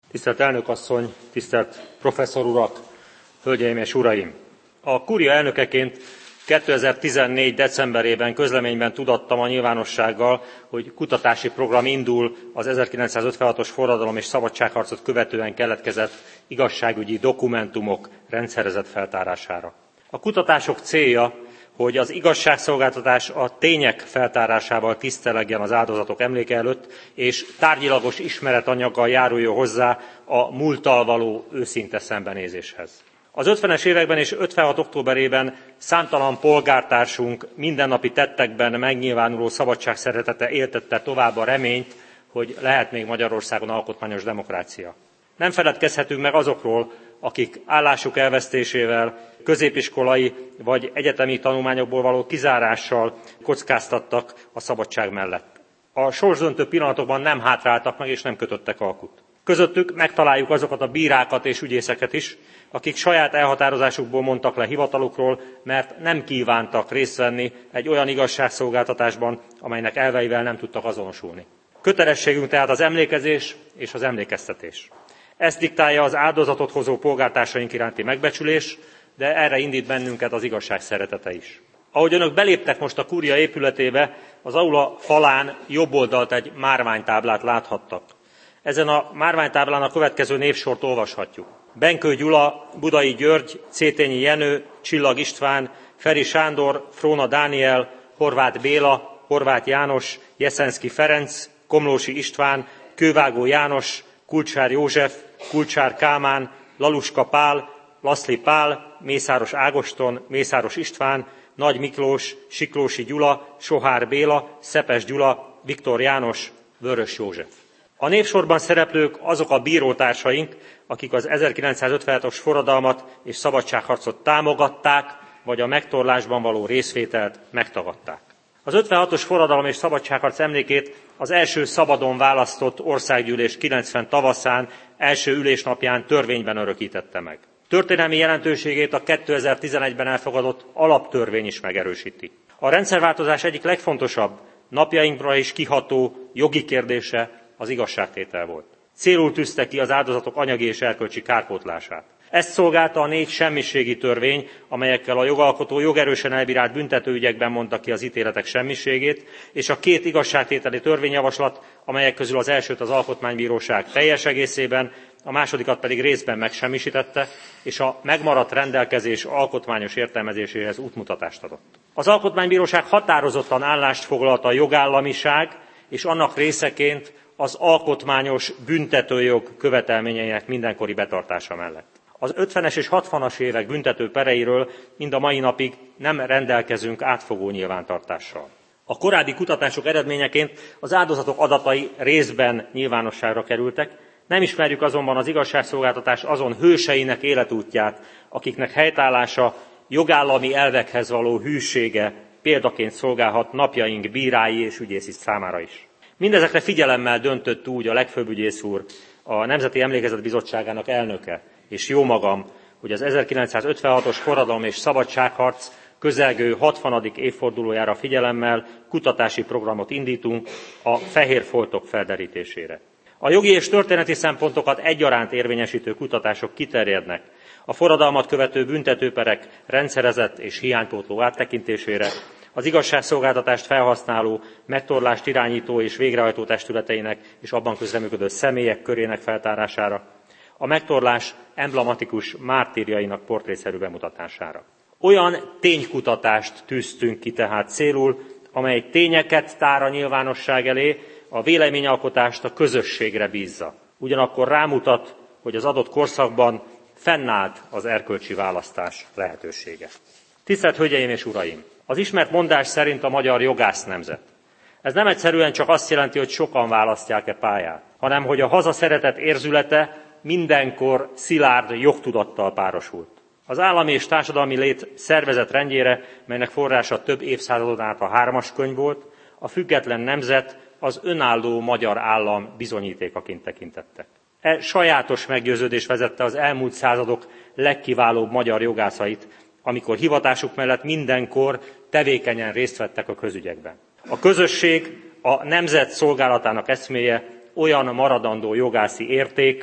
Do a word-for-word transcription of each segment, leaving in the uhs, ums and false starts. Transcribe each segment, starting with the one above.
Tisztelt elnök asszony, tisztelt professzor urak, hölgyeim és uraim! A Kúria elnökeként kétezer-tizennégy. decemberében közleményben tudattam a nyilvánossággal, hogy kutatási program indul az ezerkilencszázötvenhatos forradalom és szabadságharcot követően keletkezett igazságügyi dokumentumok rendszerezett feltárására. A kutatások célja, hogy az igazságszolgáltatás a tények feltárásával tisztelegjen az áldozatok emléke előtt, és tárgyilagos ismeretanyaggal járuljon hozzá a múlttal való őszinte szembenézéshez. Az ötvenes években és ötvenhat októberében számtalan polgártársunk mindennapi tettekben megnyilvánuló szabadságszeretete éltette tovább a reményt, hogy lehet még Magyarországon alkotmányos demokrácia. Nem feledkezhetünk meg azokról, akik állásuk elvesztésével, középiskolai vagy egyetemi tanulmányokból való kizárással kockáztattak a szabadság mellett. A sorsdöntő pillanatokban nem hátráltak meg és nem kötöttek alkut. Közöttük megtaláljuk azokat a bírákat és ügyészeket is, akik saját elhatározásukból mondtak le hivatalukról, mert nem kívántak részt venni egy olyan igazságszolgáltatásban, amelynek elveivel nem tudtak azonosulni. Kötelességünk tehát az emlékezés és az emlékeztetés. Ezt diktálja az áldozatot hozó polgártársaink iránti megbecsülés, de erre indít bennünket az igazság szeretete is. Ahogy önök beléptek most a Kúria épületébe, az aula falán jobb oldalt egy márványtáblát láthattak. Ezen a márványtáblán a következő névsort olvashatjuk. Benkő Gyula, Budai György, Cétényi Jenő, Csillag István, Feri Sándor, Fróna Dániel, Horváth Béla, Horváth János, Jeszenszky Ferenc, Komlósi István, Kővágó János, Kulcsár József, Kulcsár Kálmán, Laluska Pál, Laszli Pál, Mészáros Ágoston, Mészáros István, Nagy Miklós, Siklósi Gyula, Sohár Béla, Szepes Gyula, Viktor János, Vörös József. A névsorban szereplők azok a bírótársaink, akik az ezerkilencszázötvenhatos forradalmat és szabadságharcot támogatták, vagy a megtorlásban való részvételt megtagadták. Az ötvenhatos forradalom és szabadságharc emlékét az első szabadon választott országgyűlés kilencven tavaszán, első ülésnapján törvényben örökítette meg. Történelmi jelentőségét a kétezer-tizenegyben elfogadott alaptörvény is megerősíti. A rendszerváltozás egyik legfontosabb, napjainkra is kiható jogi kérdése az igazságtétel volt. Célul tűzte ki az áldozatok anyagi és erkölcsi kárpótlását. Ezt szolgálta a négy semmiségi törvény, amelyekkel a jogalkotó jogerősen elbírált büntetőügyekben mondta ki az ítéletek semmiségét, és a két igazságtételi törvényjavaslat, amelyek közül az elsőt az Alkotmánybíróság teljes egészében, a másodikat pedig részben megsemmisítette, és a megmaradt rendelkezés alkotmányos értelmezéséhez útmutatást adott. Az Alkotmánybíróság határozottan állást foglalt a jogállamiság, és annak részeként az alkotmányos büntetőjog követelményeinek mindenkori betartása mellett. Az ötvenes és hatvanas évek büntető pereiről mind a mai napig nem rendelkezünk átfogó nyilvántartással. A korábbi kutatások eredményeként az áldozatok adatai részben nyilvánosságra kerültek, nem ismerjük azonban az igazságszolgáltatás azon hőseinek életútját, akiknek helytállása, jogállami elvekhez való hűsége példaként szolgálhat napjaink bírái és ügyészi számára is. Mindezekre figyelemmel döntött úgy a legfőbb ügyész úr, a Nemzeti Emlékezet Bizottságának elnöke, és jómagam, hogy az ezerkilencszázötvenhatos forradalom és szabadságharc közelgő hatvanadik évfordulójára figyelemmel kutatási programot indítunk a fehér foltok felderítésére. A jogi és történeti szempontokat egyaránt érvényesítő kutatások kiterjednek a forradalmat követő büntetőperek rendszerezett és hiánypótló áttekintésére, az igazságszolgáltatást felhasználó, megtorlást irányító és végrehajtó testületeinek és abban közreműködő személyek körének feltárására, a megtorlás emblematikus mártírjainak portrészerű bemutatására. Olyan ténykutatást tűztünk ki tehát célul, amely tényeket tár a nyilvánosság elé, a véleményalkotást a közösségre bízza. Ugyanakkor rámutat, hogy az adott korszakban fennállt az erkölcsi választás lehetősége. Tisztelt Hölgyeim és Uraim! Az ismert mondás szerint a magyar jogász nemzet. Ez nem egyszerűen csak azt jelenti, hogy sokan választják e pályát, hanem hogy a haza szeretet érzülete mindenkor szilárd jogtudattal párosult. Az állami és társadalmi lét szervezett rendjére, melynek forrása több évszázadon át a hármas könyv volt, a független nemzet az önálló magyar állam bizonyítékaként tekintettek. E sajátos meggyőződés vezette az elmúlt századok legkiválóbb magyar jogászait, amikor hivatásuk mellett mindenkor tevékenyen részt vettek a közügyekben. A közösség, a nemzet szolgálatának eszméje olyan maradandó jogászi érték,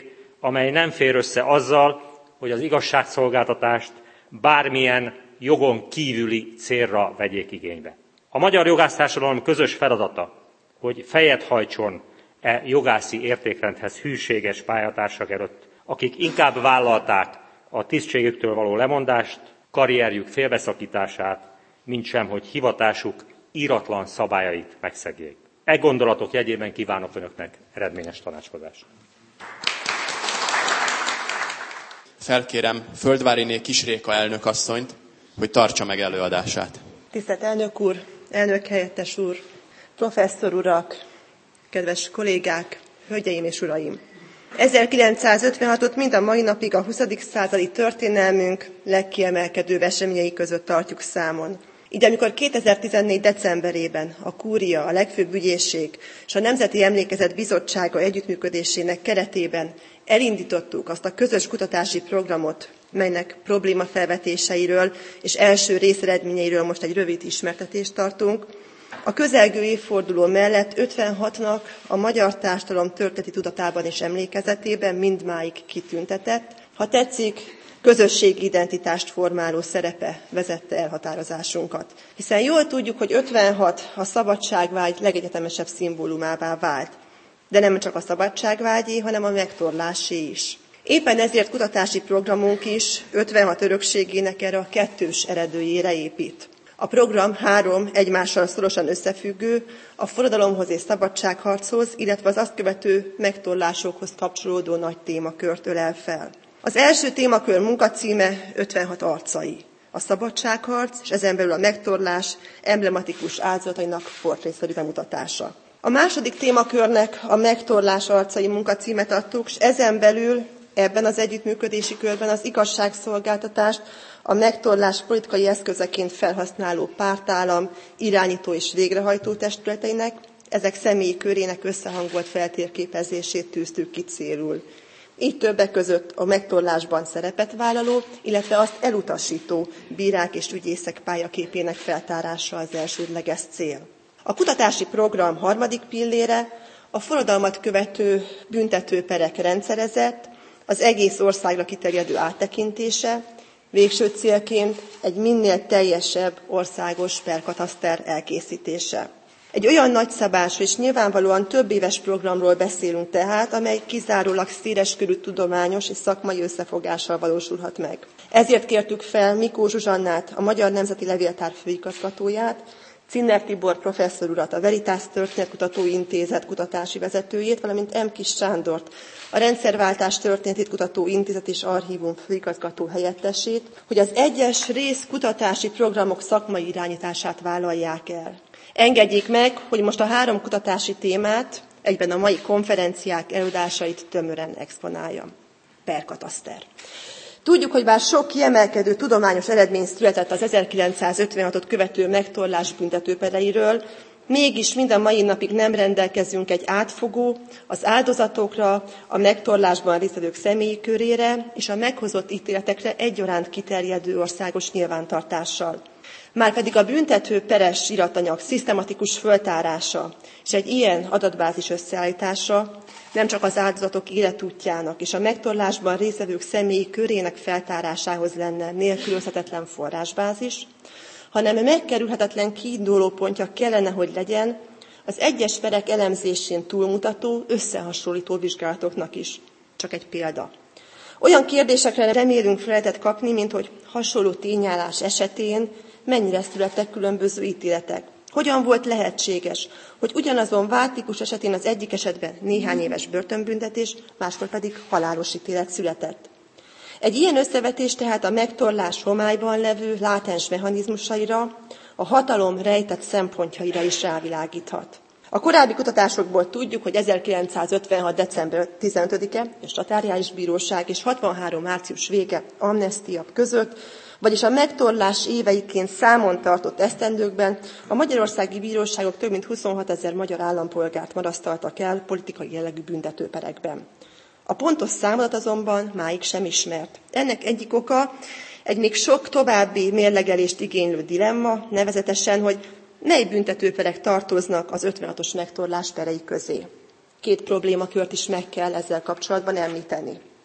amely nem fér össze azzal, hogy az igazságszolgáltatást bármilyen jogon kívüli célra vegyék igénybe. A magyar jogásztársadalom közös feladata, hogy fejet hajtson e jogászi értékrendhez hűséges pályatársak előtt, akik inkább vállalták a tisztségüktől való lemondást, karrierjük félbeszakítását, mintsem, hogy hivatásuk íratlan szabályait megszegjék. E gondolatok jegyében kívánok Önöknek eredményes tanácskozást. Felkérem Földváriné Kis Réka elnökasszonyt, hogy tartsa meg előadását. Tisztelt elnök úr, elnök helyettes úr, professzor urak, kedves kollégák, hölgyeim és uraim! ezerkilencszázötvenhatot mind a mai napig a huszadik századi történelmünk legkiemelkedőbb eseményei között tartjuk számon. Így amikor kétezer-tizennégy decemberében a Kúria, a legfőbb ügyészség és a Nemzeti Emlékezet Bizottsága együttműködésének keretében elindítottuk azt a közös kutatási programot, melynek problémafelvetéseiről és első részeredményeiről most egy rövid ismertetést tartunk, a közelgő évforduló mellett ötvenhatnak a magyar társadalom történeti tudatában és emlékezetében mindmáig kitüntetett, ha tetszik, közösségi identitást formáló szerepe vezette elhatározásunkat. Hiszen jól tudjuk, hogy ötvenhat a szabadságvágy legegyetemesebb szimbólumává vált. De nem csak a szabadságvágyé, hanem a megtorlásé is. Éppen ezért kutatási programunk is ötvenhat örökségének erre a kettős eredőjére épít. A program három egymással szorosan összefüggő, a forradalomhoz és szabadságharchoz, illetve az azt követő megtorlásokhoz kapcsolódó nagy témakört ölel fel. Az első témakör munkacíme ötvenhat arcai. A szabadságharc és ezen belül a megtorlás emblematikus áldozatainak portrészerű bemutatása. A második témakörnek a megtorlás arcai munkacímet adtuk, és ezen belül ebben az együttműködési körben az igazságszolgáltatást a megtorlás politikai eszközeként felhasználó pártállam, irányító és végrehajtó testületeinek, ezek személyi körének összehangolt feltérképezését tűztük ki célul. Így többek között a megtorlásban szerepet vállaló, illetve azt elutasító bírák és ügyészek pályaképének feltárása az elsődleges cél. A kutatási program harmadik pillére a forradalmat követő büntetőperek rendszerezett, az egész országra kiterjedő áttekintése, végső célként egy minél teljesebb országos perkataszter elkészítése. Egy olyan nagyszabású és nyilvánvalóan több éves programról beszélünk tehát, amely kizárólag széleskörű tudományos és szakmai összefogással valósulhat meg. Ezért kértük fel Mikó Zsuzsannát, a Magyar Nemzeti Levéltár főigazgatóját, Cinner Tibor professzor urat, a Veritas Történetkutató Intézet kutatási vezetőjét, valamint M. Kis Sándort, a Rendszerváltás Történetét Kutató Intézet és Archívum főigazgató helyettesét, hogy az egyes rész kutatási programok szakmai irányítását vállalják el. Engedjék meg, hogy most a három kutatási témát, egyben a mai konferenciák előadásait tömören exponáljam. Perkataszter. Tudjuk, hogy bár sok kiemelkedő tudományos eredmény született az ezerkilencszázötvenhatot követő megtorlás büntetőpereiről, mégis mind a mai napig nem rendelkezünk egy átfogó, az áldozatokra, a megtorlásban résztvevők személyi körére és a meghozott ítéletekre egyaránt kiterjedő országos nyilvántartással. Márpedig a büntető peres iratanyag szisztematikus föltárása és egy ilyen adatbázis összeállítása nem csak az áldozatok életútjának és a megtorlásban résztvevők személyi körének feltárásához lenne nélkülözhetetlen forrásbázis, hanem megkerülhetetlen kiinduló pontja kellene, hogy legyen az egyes perek elemzésén túlmutató, összehasonlító vizsgálatoknak is. Csak egy példa. Olyan kérdésekre remélünk feleletet kapni, mint hogy hasonló tényállás esetén mennyire születtek különböző ítéletek. Hogyan volt lehetséges, hogy ugyanazon váltikus esetén az egyik esetben néhány éves börtönbüntetés, máskor pedig halálos ítélet született. Egy ilyen összevetés tehát a megtorlás homályban levő látens mechanizmusaira, a hatalom rejtett szempontjaira is rávilágíthat. A korábbi kutatásokból tudjuk, hogy ezerkilencszázötvenhat december tizenötödike és Statáriális Bíróság és hatvanhárom március vége amnestia között, vagyis a megtorlás éveiként számon tartott esztendőkben a magyarországi bíróságok több mint huszonhatezer magyar állampolgárt marasztaltak el politikai jellegű büntetőperekben. A pontos számadat azonban máig sem ismert. Ennek egyik oka egy még sok további mérlegelést igénylő dilemma, nevezetesen, hogy mely büntetőperek tartoznak az ötvenhatos megtorlás perei közé. Két problémakört is meg kell ezzel kapcsolatban említeni.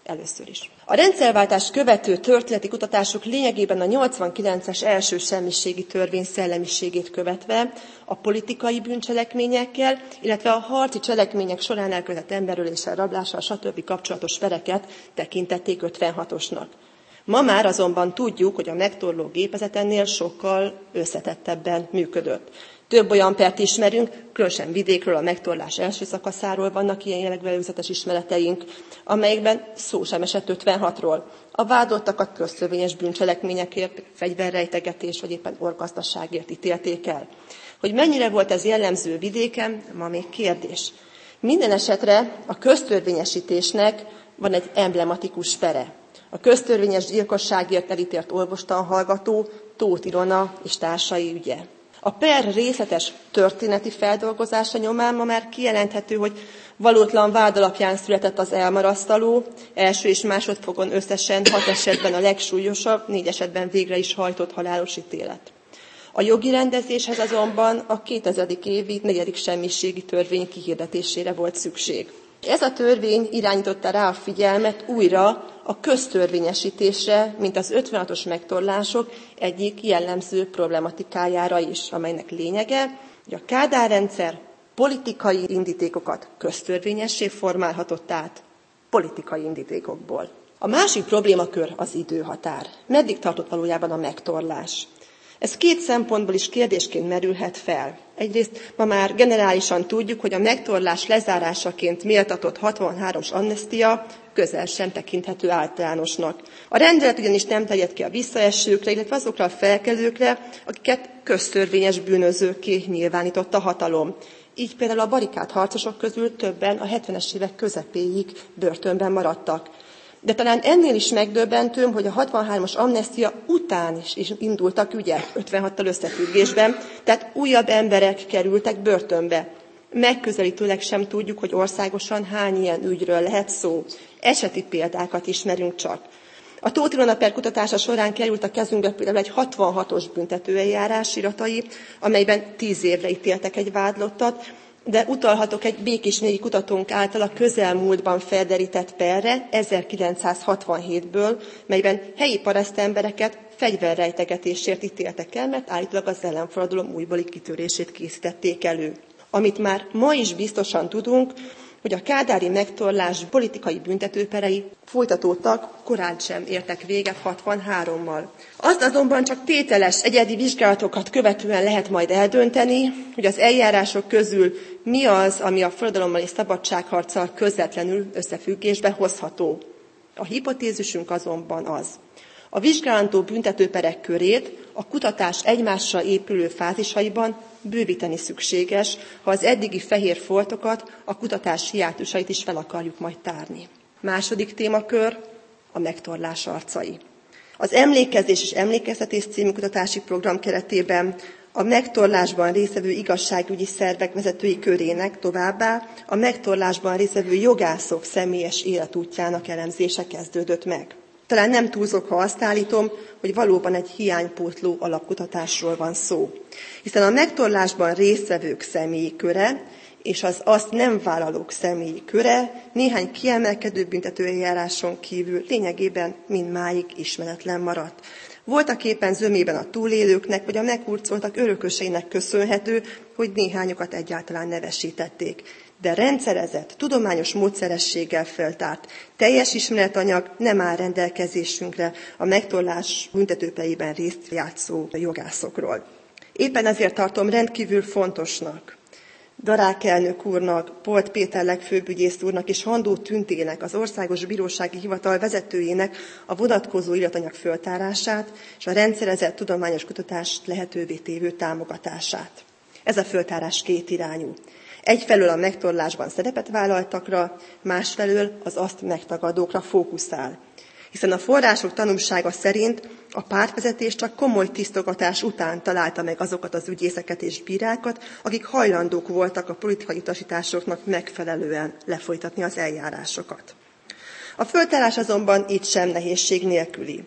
Először is. A rendszerváltás követő történeti kutatások lényegében a nyolcvankilences első semmiségi törvény szellemiségét követve a politikai bűncselekményekkel, illetve a harci cselekmények során elkövetett emberöléssel, rablással, stb. Kapcsolatos pereket tekintették ötvenhatosnak. Ma már azonban tudjuk, hogy a megtorló gépezet ennél sokkal összetettebben működött. Több olyan pert ismerünk, különösen vidékről, a megtorlás első szakaszáról vannak ilyen jellegű előzetes ismereteink, amelyekben szó sem esett ötvenhatról. A vádottakat köztörvényes bűncselekményekért, fegyverrejtegetés vagy éppen orgazdaságért ítélték el. Hogy mennyire volt ez jellemző vidéken, ma még kérdés. Minden esetre a köztörvényesítésnek van egy emblematikus pere. A köztörvényes gyilkosságért elítélt orvostanhallgató Tóth Ilona és társai ügye. A per részletes történeti feldolgozása nyomán ma már kijelenthető, hogy valótlan vád alapján született az elmarasztaló, első és másodfokon összesen hat esetben a legsúlyosabb, négy esetben végre is hajtott halálos ítélet. A jogi rendezéshez azonban a kétezerik évi negyedik semmiségi törvény kihirdetésére volt szükség. Ez a törvény irányította rá a figyelmet újra a köztörvényesítésre, mint az ötvenhatos megtorlások egyik jellemző problematikájára is, amelynek lényege, hogy a Kádár-rendszer politikai indítékokat köztörvényessé formálhatott át politikai indítékokból. A másik problémakör az időhatár. Meddig tartott valójában a megtorlás? Ez két szempontból is kérdésként merülhet fel. Egyrészt ma már generálisan tudjuk, hogy a megtorlás lezárásaként méltatott hatvanhármas amnestia közel sem tekinthető általánosnak. A rendelet ugyanis nem terjed ki a visszaesőkre, illetve azokra a felkelőkre, akiket köztörvényes bűnözőkké nyilvánított a hatalom. Így például a barikád harcosok közül többen a hetvenes évek közepéig börtönben maradtak. De talán ennél is megdöbbentőbb, hogy a hatvanhármas amnestia után is, is indultak ügyek ötvenhattal összefüggésben, tehát újabb emberek kerültek börtönbe. Megközelítőleg sem tudjuk, hogy országosan hány ilyen ügyről lehet szó. Eseti példákat ismerünk csak. A Tóth Ilona per kutatása során került a kezünkbe például egy hatvanhatos büntetőeljárás iratai, amelyben tíz évre ítéltek egy vádlottat, de utalhatok egy békésnéi kutatónk által a közelmúltban felderített perre ezerkilencszázhatvanhétből, melyben helyi parasztembereket fegyverrejtegetésért ítéltek el, mert állítólag az ellenforradalom újbóli kitörését készítették elő. Amit már ma is biztosan tudunk, hogy a kádári megtorlás politikai büntetőperei folytatódtak, korán sem értek véget hatvanhárommal. Azt azonban csak tételes egyedi vizsgálatokat követően lehet majd eldönteni, hogy az eljárások közül mi az, ami a forradalommal és szabadságharccal közvetlenül összefüggésbe hozható. A hipotézisünk azonban az. A vizsgálandó büntetőperek körét a kutatás egymásra épülő fázisaiban bővíteni szükséges, ha az eddigi fehér foltokat, a kutatás hiátusait is fel akarjuk majd tárni. Második témakör a megtorlás arcai. Az Emlékezés és Emlékeztetés című kutatási program keretében a megtorlásban résztvevő igazságügyi szervek vezetői körének továbbá a megtorlásban résztvevő jogászok személyes életútjának elemzése kezdődött meg. Talán nem túlzok, ha azt állítom, hogy valóban egy hiánypótló alapkutatásról van szó. Hiszen a megtorlásban résztvevők személyi köre és az azt nem vállalók személyi köre néhány kiemelkedő büntetőeljáráson kívül lényegében mindmáig ismeretlen maradt. Voltak éppen zömében a túlélőknek, vagy a meghurcoltak örököseinek köszönhető, hogy néhányokat egyáltalán nevesítették. De rendszerezett, tudományos módszerességgel feltárt, teljes ismeretanyag nem áll rendelkezésünkre a megtorlás büntetőpereiben részt játszó jogászokról. Éppen ezért tartom rendkívül fontosnak Darák elnök úrnak, Polt Péter legfőbb úrnak és Handó Tüntének, az Országos Bírósági Hivatal vezetőjének a vonatkozó iratanyag föltárását és a rendszerezett tudományos kutatást lehetővé tévő támogatását. Ez a föltárás kétirányú. Egyfelől a megtorlásban szerepet vállaltakra, másfelől az azt megtagadókra fókuszál. Hiszen a források tanúsága szerint a pártvezetés csak komoly tisztogatás után találta meg azokat az ügyészeket és bírákat, akik hajlandók voltak a politikai utasításoknak megfelelően lefolytatni az eljárásokat. A föltárás azonban itt sem nehézség nélküli.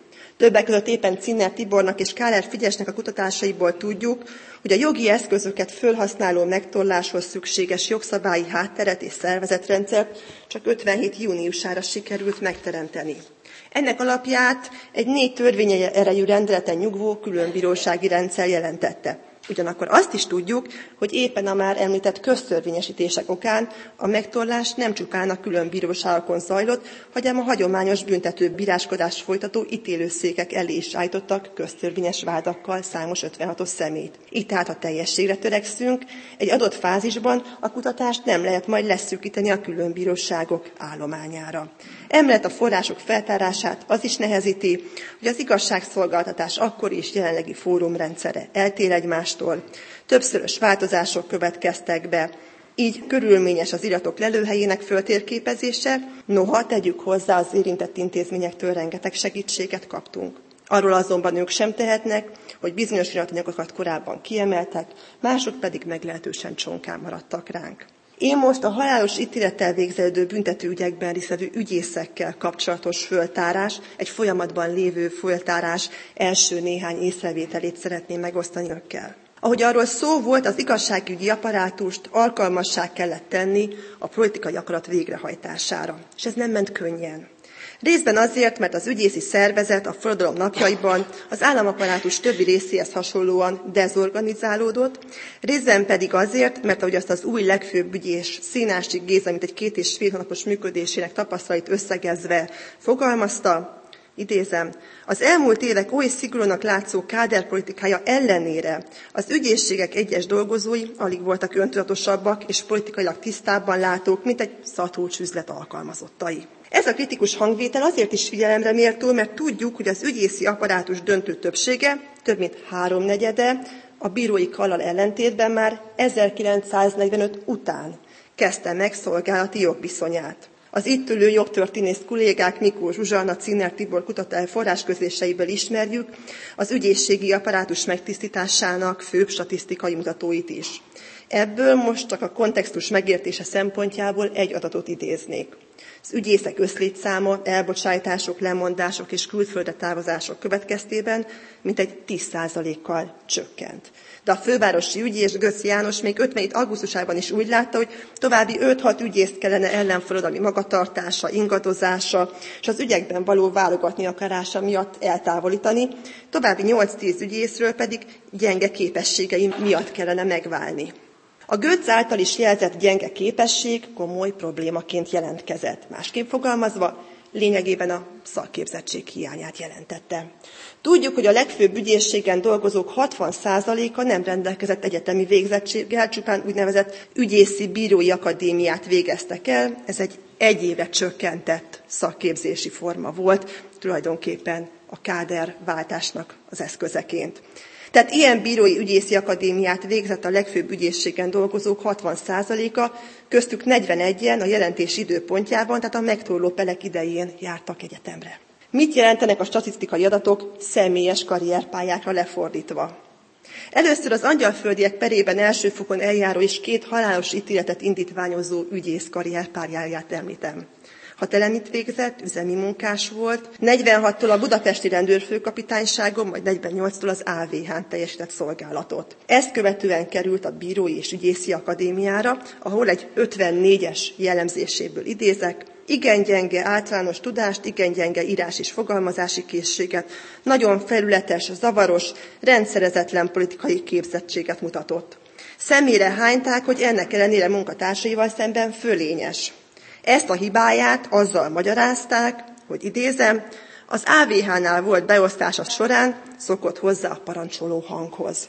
Többek között éppen Cziner Tibornak és Káler Frigyesnek a kutatásaiból tudjuk, hogy a jogi eszközöket fölhasználó megtorláshoz szükséges jogszabályi hátteret és szervezetrendszert csak ötvenhét júniusára sikerült megteremteni. Ennek alapját egy négy törvény erejű rendeleten nyugvó különbírósági rendszer jelentette. Ugyanakkor azt is tudjuk, hogy éppen a már említett köztörvényesítések okán a megtorlás nem csupán a külön bíróságokon zajlott, hanem a hagyományos büntető bíráskodást folytató ítélőszékek elé is állítottak köztörvényes vádakkal számos ötvenhatos személyt. Így tehát, ha teljességre törekszünk, egy adott fázisban a kutatást nem lehet majd leszűkíteni a külön bíróságok állományára. Emellett a források feltárását az is nehezíti, hogy az igazságszolgáltatás akkori és jelenlegi fórumrendszere eltér egymástól, többszörös változások következtek be, így körülményes az iratok lelőhelyének föltérképezése, noha tegyük hozzá, az érintett intézményektől rengeteg segítséget kaptunk. Arról azonban ők sem tehetnek, hogy bizonyos iratanyagokat korábban kiemeltek, mások pedig meglehetősen csonkán maradtak ránk. Én most a halálos ítélettel végződő büntetőügyekben résztvevő ügyészekkel kapcsolatos föltárás, egy folyamatban lévő föltárás első néhány észrevételét szeretném megosztani önökkel. Ahogy arról szó volt, az igazságügyi apparátust alkalmassá kellett tenni a politikai akarat végrehajtására, és ez nem ment könnyen. Részben azért, mert az ügyészi szervezet a forradalom napjaiban az államapparátus többi részéhez hasonlóan dezorganizálódott, részben pedig azért, mert ahogy azt az új legfőbb ügyész Szénási Géza, mint egy két és fél hónapos működésének tapasztalait összegezve fogalmazta, idézem, az elmúlt évek oly szigorúnak látszó káderpolitikája ellenére az ügyészségek egyes dolgozói alig voltak öntudatosabbak és politikailag tisztábban látók, mint egy szatócs üzlet alkalmazottai. Ez a kritikus hangvétel azért is figyelemre méltó, mert tudjuk, hogy az ügyészi apparátus döntő többsége, több mint háromnegyede, a bírói kallal ellentétben már ezerkilencszáznegyvenöt után kezdte meg szolgálati jogviszonyát. Az itt ülő jogtörténész kollégák Mikó Zsuzsanna, Cziner Tibor kutató forrásközléseiből ismerjük az ügyészségi apparátus megtisztításának főbb statisztikai mutatóit is. Ebből most csak a kontextus megértése szempontjából egy adatot idéznék. Az ügyészek összlétszáma, elbocsátások, lemondások és külföldre távozások következtében mintegy tíz százalékkal csökkent. De a fővárosi ügyész Göcz János még ötvenhét augusztusában is úgy látta, hogy további öt-hat ügyészt kellene ellenforradalmi magatartása, ingadozása és az ügyekben való válogatni akarása miatt eltávolítani, további nyolc-tíz ügyészről pedig gyenge képességei miatt kellene megválni. A Göcz által is jelzett gyenge képesség komoly problémaként jelentkezett. Másképp fogalmazva, lényegében a szakképzettség hiányát jelentette. Tudjuk, hogy a legfőbb ügyészségen dolgozók hatvan százaléka nem rendelkezett egyetemi végzettséggel, csupán úgynevezett ügyészi bírói akadémiát végeztek el. Ez egy egy éve csökkentett szakképzési forma volt, tulajdonképpen a káderváltásnak az eszközeként. Tehát ilyen bírói ügyészi akadémiát végzett a legfőbb ügyészségen dolgozók hatvan százaléka, köztük negyvenegyen a jelentés időpontjában, tehát a megtorló perek idején jártak egyetemre. Mit jelentenek a statisztikai adatok személyes karrierpályákra lefordítva? Először az angyalföldiek perében elsőfokon eljáró és két halálos ítéletet indítványozó ügyész karrierpályáját említem. Hatelenit végzett, üzemi munkás volt, negyvenhattól a budapesti rendőrfőkapitányságon, majd negyvennyolctól az á vé hán teljesített szolgálatot. Ezt követően került a bírói és ügyészi akadémiára, ahol egy ötvennégyes jellemzéséből idézek, igen gyenge általános tudást, igen gyenge írás és fogalmazási készséget, nagyon felületes, zavaros, rendszerezetlen politikai képzettséget mutatott. Szemére hányták, hogy ennek ellenére munkatársaival szemben fölényes. Ezt a hibáját azzal magyarázták, hogy idézem, az á vé hánál volt beosztása során szokott hozzá a parancsoló hanghoz.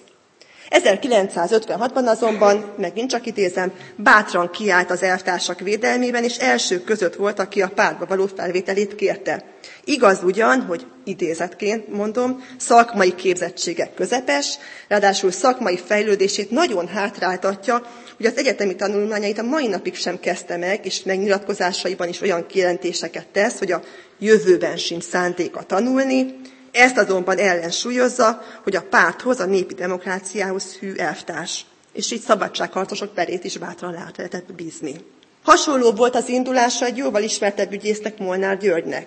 ezerkilencszázötvenhatban azonban, megint csak idézem, bátran kiállt az elvtársak védelmében, és elsők között volt, aki a pártba való felvételét kérte. Igaz ugyan, hogy idézetként mondom, szakmai képzettségek közepes, ráadásul szakmai fejlődését nagyon hátráltatja, hogy az egyetemi tanulmányait a mai napig sem kezdte meg, és megnyilatkozásaiban is olyan kijelentéseket tesz, hogy a jövőben sincs szándéka tanulni. Ezt azonban ellensúlyozza, hogy a párthoz, a népi demokráciához hű elvtárs, és így szabadságharcosok perét is bátran lehetett bízni. Hasonló volt az indulása egy jóval ismertebb ügyésznek, Molnár Györgynek.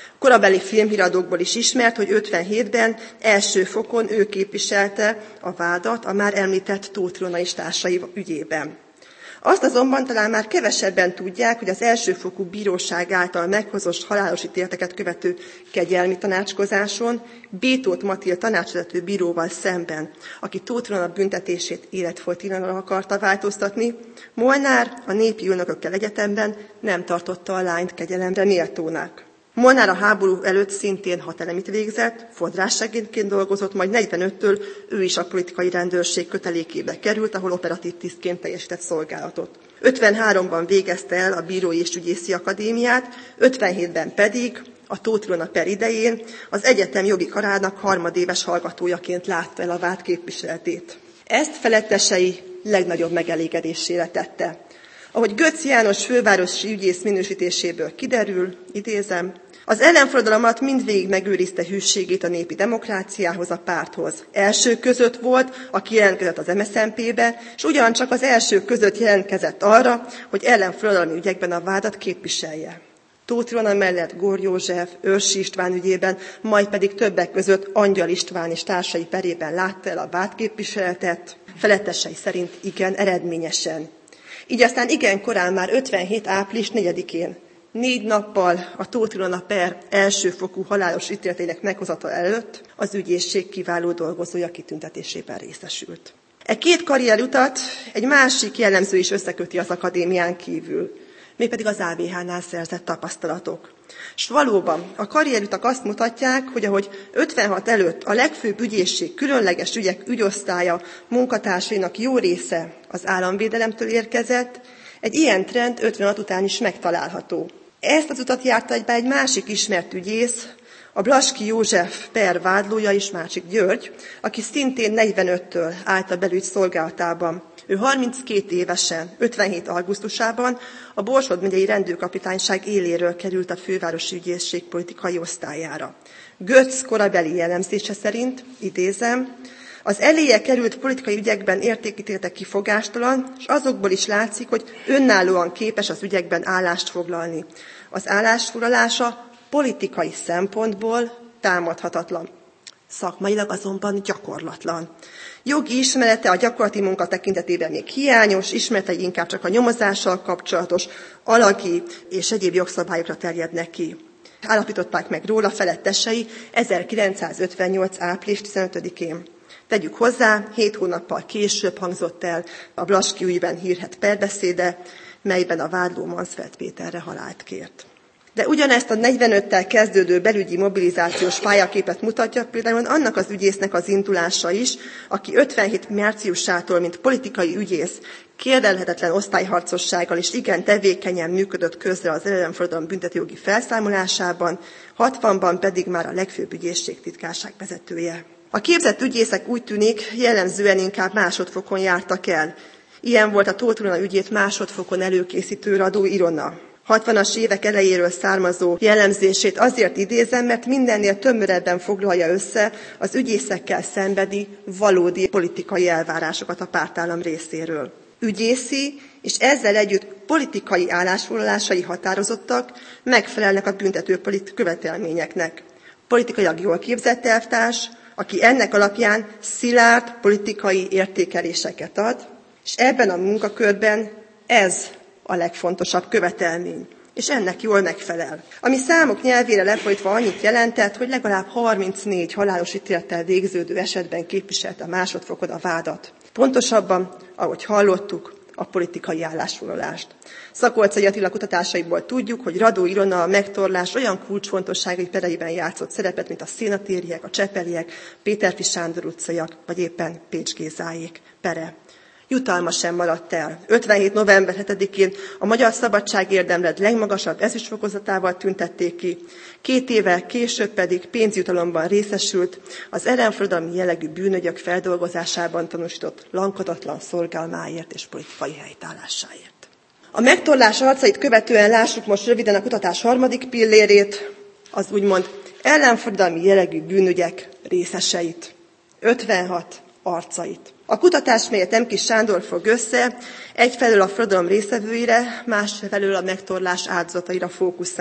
Korabeli filmhíradókból is ismert, hogy ötvenhétben első fokon ő képviselte a vádat a már említett Tóth Ilona és társai ügyében. Azt azonban talán már kevesebben tudják, hogy az elsőfokú bíróság által meghozott halálos ítéleteket követő kegyelmi tanácskozáson B. Tóth Matild tanácsvezető bíróval szemben, aki Tóth Ilona büntetését életfolytilanra akarta változtatni, Molnár a Népi Ülnökökkel Egyetemben nem tartotta a lányt kegyelemre méltónak. Molnár a háború előtt szintén hat elemit végzett, fodrássegédként dolgozott, majd negyvenöttől ő is a politikai rendőrség kötelékébe került, ahol operatív tisztként teljesített szolgálatot. ötvenháromban végezte el a Bírói és Ügyészi Akadémiát, ötvenhétben pedig a Tóth Ilona per idején az egyetem jogi karának harmadéves hallgatójaként látta el a vád képviseletét. Ezt felettesei legnagyobb megelégedésére tette. Ahogy Götz János fővárosi ügyész minősítéséből kiderül, idézem, az ellenforradalom alatt mindvégig megőrizte hűségét a népi demokráciához, a párthoz. Első között volt, aki jelentkezett az em es zé en pé-be, és ugyancsak az első között jelentkezett arra, hogy ellenforradalmi ügyekben a vádat képviselje. Tóth Ilona mellett Gór József, Őrsi István ügyében, majd pedig többek között Angyal István és társai perében látta el a vádképviseletet, felettesei szerint igen eredményesen. Így aztán igen korán, már ötvenhét április negyedikén, négy nappal a Tóth Ilona per elsőfokú halálos ítéletének meghozata előtt az ügyészség kiváló dolgozója kitüntetésében részesült. E két karrierutat egy másik jellemző is összeköti az akadémián kívül, mégpedig az á vé hánál szerzett tapasztalatok. S valóban a karrierutak azt mutatják, hogy ahogy ötvenhat előtt a legfőbb ügyészség különleges ügyek ügyosztálya munkatársainak jó része az államvédelemtől érkezett, egy ilyen trend ötvenhat után is megtalálható. Ezt az utat járta be egy másik ismert ügyész, a Blaski József per vádlója is, Mácsik György, aki szintén negyvenöttől állt a belügy szolgálatában. Ő harminckét évesen, ötvenhét augusztusában a Borsod megyei rendőrkapitányság éléről került a fővárosi ügyészség politikai osztályára. Götz korabeli jellemzése szerint, idézem, az eléje került politikai ügyekben értékítéletek kifogástalan, és azokból is látszik, hogy önállóan képes az ügyekben állást foglalni. Az állásfoglalása politikai szempontból támadhatatlan. Szakmailag azonban gyakorlatlan. Jogi ismerete a gyakorlati munka tekintetében még hiányos, ismeretei inkább csak a nyomozással kapcsolatos, alagi és egyéb jogszabályokra terjednek ki. Állapították meg róla felettesei ezerkilencszázötvennyolc április tizenötödikén. Tegyük hozzá, hét hónappal később hangzott el a Blaski ügyben hírhedt perbeszéde, melyben a vádló Mansfeld Péterre halált kért. De ugyanezt a negyvenöttel kezdődő belügyi mobilizációs pályaképet mutatja például annak az ügyésznek az indulása is, aki ötvenhét márciusától, mint politikai ügyész, kérdelhetetlen osztályharcossággal és igen tevékenyen működött közre az ellenforradalom büntetőjogi felszámolásában, hatvanban pedig már a legfőbb ügyészség titkárság vezetője. A képzett ügyészek úgy tűnik jellemzően inkább másodfokon jártak el. Ilyen volt a Tóth Ilona ügyét másodfokon előkészítő Radó Ilona. hatvanas évek elejéről származó jellemzését azért idézem, mert mindennél tömörebben foglalja össze az ügyészekkel szembeni valódi politikai elvárásokat a pártállam részéről. Ügyészi és ezzel együtt politikai állásfoglalásai határozottak, megfelelnek a büntető követelményeknek. Politikailag jól képzett elvtárs, aki ennek alapján szilárd politikai értékeléseket ad, és ebben a munkakörben ez a legfontosabb követelmény, és ennek jól megfelel. Ami számok nyelvére lefolytva annyit jelentett, hogy legalább harmincnégy halálos ítélettel végződő esetben képviselte a másodfokon a vádat. Pontosabban, ahogy hallottuk, a politikai állásfoglalást. Szakolczai Attila kutatásaiból tudjuk, hogy Radó Ilona a megtorlás olyan kulcsfontosságú pereiben játszott szerepet, mint a Szénatériek, a Csepeliek, Péterfi Sándor utcaiak, vagy éppen Pécs Gézáék pere. Jutalma sem maradt el. ötvenhét november hetedikén a Magyar Szabadságérdemlet legmagasabb ezüstfokozatával tüntették ki, két évvel később pedig pénzjutalomban részesült az ellenforradalmi jellegű bűnügyek feldolgozásában tanúsított lankadatlan szorgalmáért és politikai helytállásáért. A megtorlás arcait követően lássuk most röviden a kutatás harmadik pillérét, az úgymond ellenforradalmi jellegű bűnügyek részeseit. ötvenhat arcait. A kutatás, melyet Emkis Sándor fog össze, egyfelől a forradalom részevőire, másfelől a megtorlás áldozataira fókuszál. A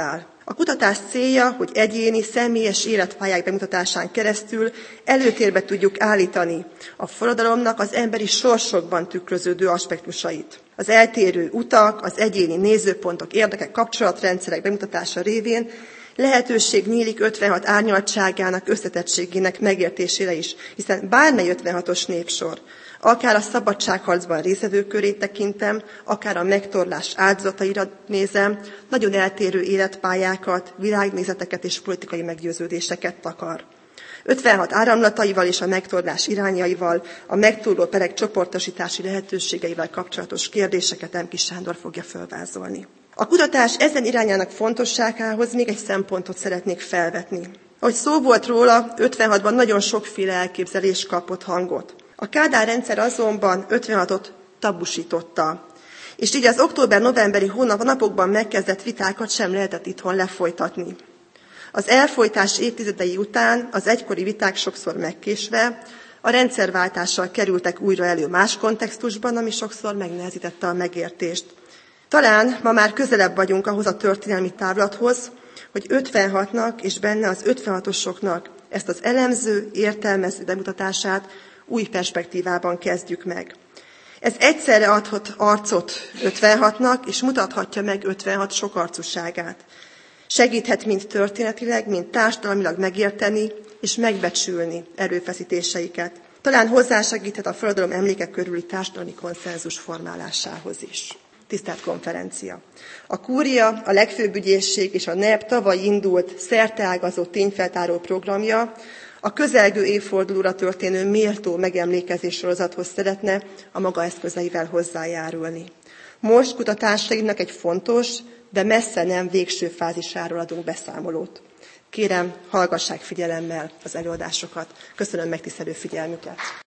A kutatás célja, hogy egyéni, személyes életpályák bemutatásán keresztül előtérbe tudjuk állítani a forradalomnak az emberi sorsokban tükröződő aspektusait. Az eltérő utak, az egyéni nézőpontok, érdekek, kapcsolatrendszerek bemutatása révén lehetőség nyílik ötvenhat árnyaltságának, összetettségének megértésére is, hiszen bármely ötvenhatos népsor, akár a szabadságharcban résztvevők körét tekintem, akár a megtorlás áldozataira nézem, nagyon eltérő életpályákat, világnézeteket és politikai meggyőződéseket takar. ötvenhat áramlataival és a megtorlás irányaival, a megtorló perek csoportosítási lehetőségeivel kapcsolatos kérdéseket Emki Sándor fogja fölvázolni. A kutatás ezen irányának fontosságához még egy szempontot szeretnék felvetni. Ahogy szó volt róla, ötvenhatban nagyon sokféle elképzelés kapott hangot. A Kádár rendszer azonban ötvenhatot tabusította, és így az október-novemberi hónap napokban megkezdett vitákat sem lehetett itthon lefolytatni. Az elfojtás évtizedei után az egykori viták sokszor megkésve, a rendszerváltással kerültek újra elő más kontextusban, ami sokszor megnehezítette a megértést. Talán ma már közelebb vagyunk ahhoz a történelmi távlathoz, hogy ötvenhatnak és benne az ötvenhatosoknak ezt az elemző, értelmező bemutatását új perspektívában kezdjük meg. Ez egyszerre adhat arcot ötvenhatnak, és mutathatja meg ötvenhat sokarcúságát. Segíthet mind történetileg, mind társadalmilag megérteni és megbecsülni erőfeszítéseiket. Talán hozzásegíthet a forradalom emlékek körüli társadalmi konszenzus formálásához is. Tisztelt konferencia! A Kúria, a legfőbb ügyészség és a en e pé tavaly indult szerteágazó tényfeltáró programja a közelgő évfordulóra történő méltó megemlékezés sorozathoz szeretne a maga eszközeivel hozzájárulni. Most kutatásainknak egy fontos, de messze nem végső fázisáról adunk beszámolót. Kérem, hallgassák figyelemmel az előadásokat. Köszönöm megtisztelő figyelmüket.